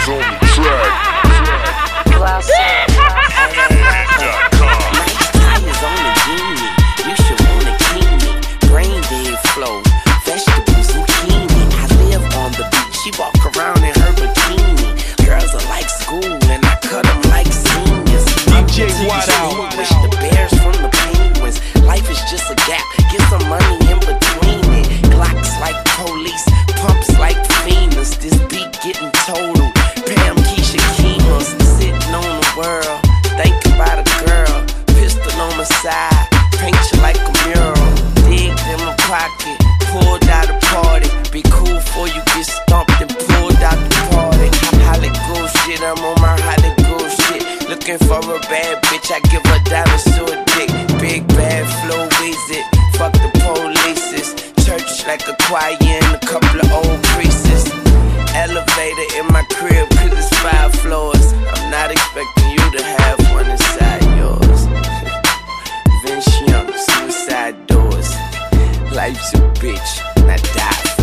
Keys on the track. Nice tires on the Genie. You should wanna king me. Brain dead flow, vegetables zucchini. I live on the beach. She walk around in her bikini. Girls are like school and I cut them like seniors. DJ White out. Wish the Bears from the Penguins. Life is just a gap. Get some money in between it. Glocks like police, pumps like fiends. This beat getting total. Pam, Keisha, Keemos, sitting on the world. Think about a girl. Pistol on my side. Paint you like a mural. Digged in my pocket. Pulled out a party. Be cool before you get stumped and pulled out the party. Hollywood shit, I'm on my Hollywood shit. Looking for a bad bitch, I give her diamonds to a dick. Big bad flow, it. Fuck the polices. Church like a choir and a couple of old priests. Elevator in my crib, cause it's 5 floors. I'm not expecting you to have one inside yours. Vince Young, suicide doors. Life's a bitch, and I die.